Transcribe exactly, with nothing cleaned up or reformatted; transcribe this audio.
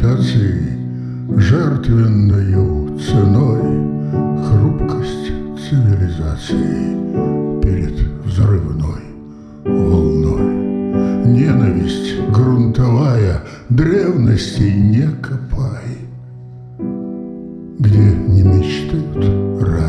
гравитации, жертвенною ценой хрупкость цивилизации перед взрывной волной. Ненависть грунтовая, древностей не копай, где не мечтают рай.